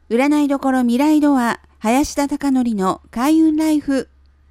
占いどころ未来ドア、林田貴則の開運ライフ。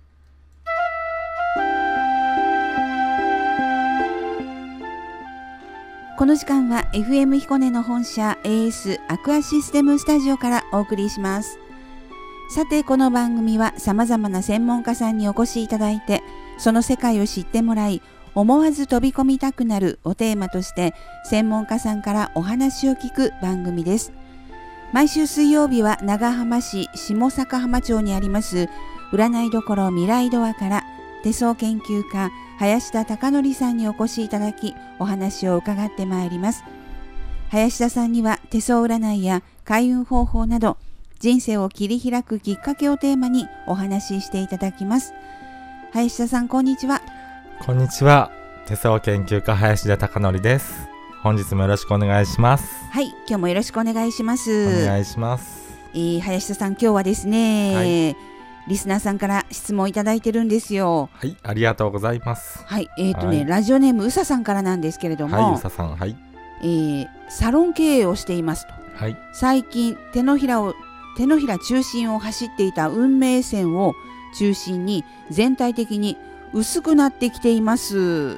この時間は FM 彦根の本社 AS アクアシステムスタジオからお送りします。さて、この番組は様々な専門家さんにお越しいただいて、その世界を知ってもらい、思わず飛び込みたくなるをテーマとして専門家さんからお話を聞く番組です。毎週水曜日は長浜市下坂浜町にあります占いどころ未来ドアから手相研究家林田貴則さんにお越しいただき、お話を伺ってまいります。林田さんには手相占いや開運方法など人生を切り開くきっかけをテーマにお話ししていただきます。林田さん、こんにちは。 こんにちは。手相研究家林田貴則です。本日もよろしくお願いします。 はい、今日もよろしくお願いします。 お願いします。 林田さん、今日はですね、はい、リスナーさんから質問いただいてるんですよ。 はい、ありがとうございます。 はい、ラジオネームうささんからなんですけれども、 はい、うささん、はい、 サロン経営をしていますと。 はい、 最近手のひら中心を走っていた運命線を中心に全体的に薄くなってきています。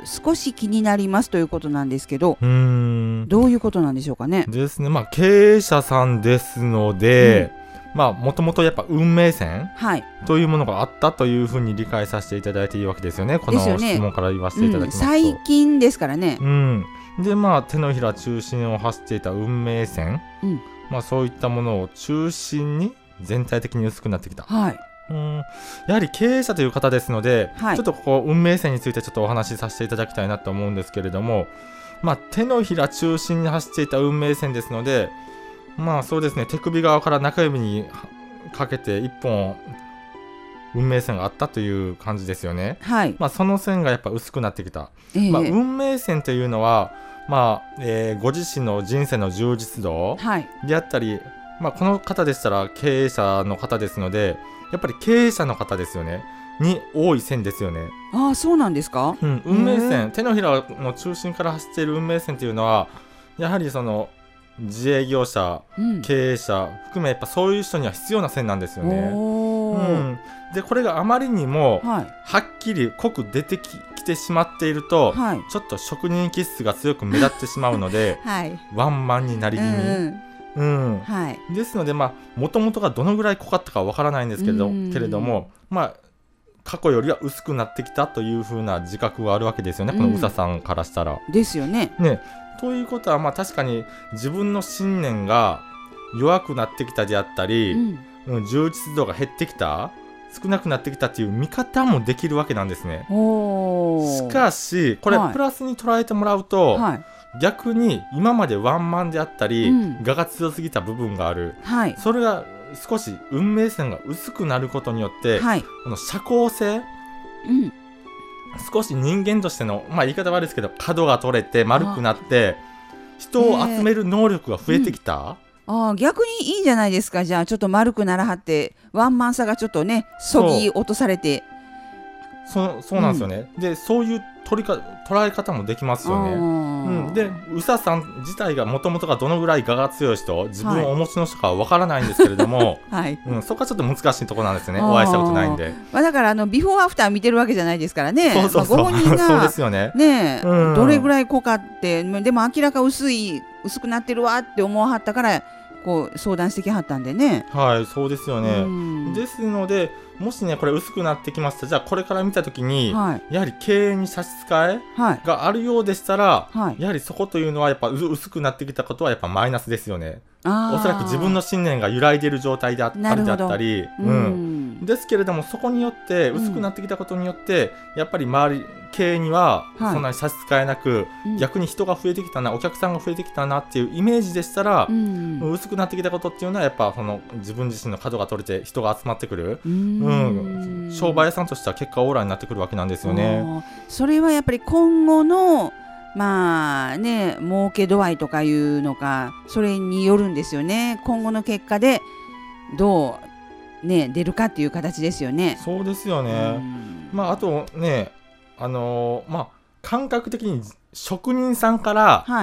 少し気になりますということなんですけど、どういうことなんでしょうかね。 ですね、経営者さんですので、もともとやっぱ運命線、というものがあったというふうに理解させていただいていいわけですよね。この質問から言わせていただきますと、 最近ですからね。 で手のひら中心を走っていた運命線、そういったものを中心に全体的に薄くなってきた。やはり経営者という方ですので、ちょっとここ運命線についてちょっとお話しさせていただきたいなと思うんですけれども、手のひら中心に走っていた運命線ですので、そうですね、手首側から中指にかけて一本運命線があったという感じですよね。その線がやっぱ薄くなってきた。運命線というのは、ご自身の人生の充実度であったり、この方でしたら経営者の方ですので、やっぱり経営者の方ですよねに多い線ですよね。 そうなんですか。 運命線、手のひらの中心から走っている運命線というのは、やはりその自営業者、経営者含めやっぱそういう人には必要な線なんですよね。でこれがあまりにもはっきり濃く出てきてしまっていると、ちょっと職人気質が強く目立ってしまうので、ワンマンになり気味、ですのでもともとがどのぐらい濃かったかわからないんですけれども、過去よりは薄くなってきたというふうな自覚があるわけですよね、このうささんからしたら。 ですよね。 ということは確かに自分の信念が弱くなってきたであったり、充実度が減ってきた、少なくなってきたという見方もできるわけなんですね。しかしこれプラスに捉えてもらうと、逆に今までワンマンであったり、我が強すぎた部分がある、それが少し運命線が薄くなることによって、この社交性、少し人間としての、言い方悪いですけど角が取れて丸くなって人を集める能力が増えてきた。 逆にいいんじゃないですか。じゃあちょっと丸くならはってワンマンさがちょっとねそぎ落とされて、 そうなんですよね。でそういう捉え方もできますよね。でうささん自体がもともとがどのぐらい我が強い人、自分をお持ちの人かはわからないんですけれども、そこはちょっと難しいところなんですね。お会いしたことないんで。 だからビフォーアフター見てるわけじゃないですからね。ご本人がそうですよね。 どれぐらい濃かって、でも明らか薄くなってるわって思わはったからこう相談してきはったんでね。 そうですよね。ですのでもしねこれ薄くなってきました。じゃあこれから見たときに、やはり経営に差し支えがあるようでしたら、やはりそこというのはやっぱ薄くなってきたことはやっぱマイナスですよね。おそらく自分の信念が揺らいでいる状態であったり、ですけれどもそこによって薄くなってきたことによって、やっぱり周り経営にはそんなに差し支えなく、逆に人が増えてきたな、お客さんが増えてきたなっていうイメージでしたら、薄くなってきたことっていうのはやっぱその自分自身の角が取れて人が集まってくる、商売屋さんとしては結果オーラになってくるわけなんですよね。 それはやっぱり今後の儲け度合いとかいうのか、それによるんですよね。今後の結果でどう出るかっていう形ですよね。 そうですよね。あとね感覚的に職人さんから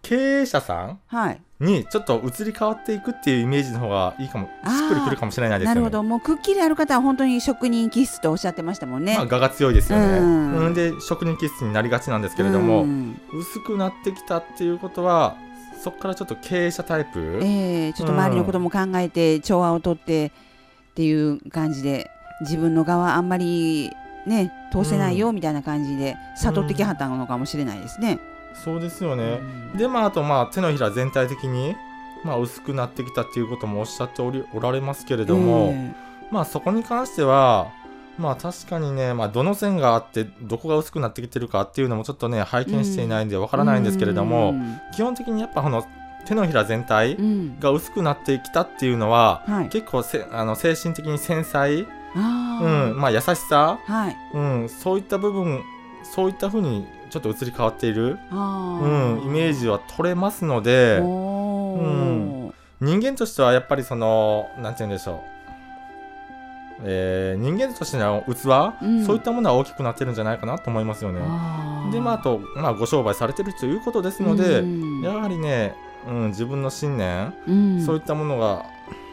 経営者さんにちょっと移り変わっていくっていうイメージの方がいいかも、しっくりくるかもしれないですよね。 なるほど、もうくっきりある方は本当に職人気質とおっしゃってましたもんね。 我が強いですよね。で職人気質になりがちなんですけれども、薄くなってきたっていうことはそこからちょっと経営者タイプ、 ちょっと周りのことも考えて調和をとってっていう感じで、自分の側あんまりね通せないよみたいな感じで悟ってきはったのかもしれないですね。 そうですよね。であと手のひら全体的に薄くなってきたっていうこともおっしゃっておられますけれども、そこに関しては確かにね、どの線があってどこが薄くなってきてるかっていうのもちょっとね拝見していないんでわからないんですけれども、基本的にやっぱ手のひら全体が薄くなってきたっていうのは、結構精神的に繊細、優しさ、そういった部分、そういった風にちょっと移り変わっている、イメージは取れますので、人間としてはやっぱりなんて言うんでしょう、人間としての器、そういったものは大きくなってるんじゃないかなと思いますよね。であと、ご商売されてるということですので、やはりね、自分の信念、そういったものが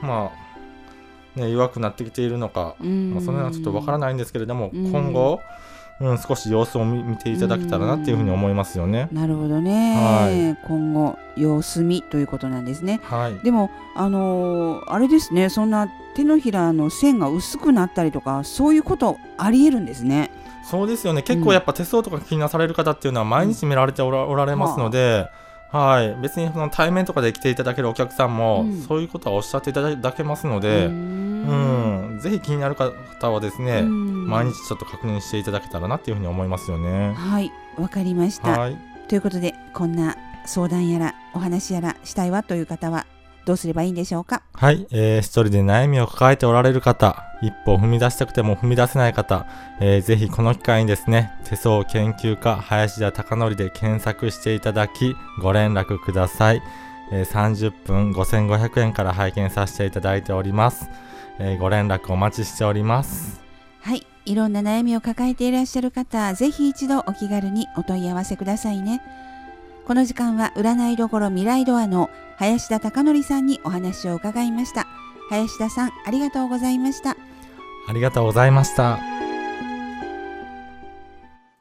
弱くなってきているのか、その辺はちょっとわからないんですけれども、今後少し様子を見ていただけたらなっていうふうに思いますよね。 なるほどね、今後様子見ということなんですね。でもあれですね、そんな手のひらの線が薄くなったりとか、そういうことありえるんですね。 そうですよね。結構やっぱ手相とか気になされる方っていうのは毎日見られておられますので、別に対面とかで来ていただけるお客さんも、そういうことはおっしゃっていただけますので、ぜひ気になる方はですね、毎日ちょっと確認していただけたらなっていうふうに思いますよね。 わかりました。ということで、こんな相談やらお話やらしたいわという方はどうすればいいんでしょうか。 一人で悩みを抱えておられる方、一歩踏み出したくても踏み出せない方、ぜひこの機会にですね、手相研究家林田貴則で検索していただきご連絡ください。30分5500円から拝見させていただいております。ご連絡お待ちしております。 いろんな悩みを抱えていらっしゃる方、ぜひ一度お気軽にお問い合わせくださいね。この時間は占いどころ未来ドアの林田貴則さんにお話を伺いました。林田さん、ありがとうございました。 ありがとうございました。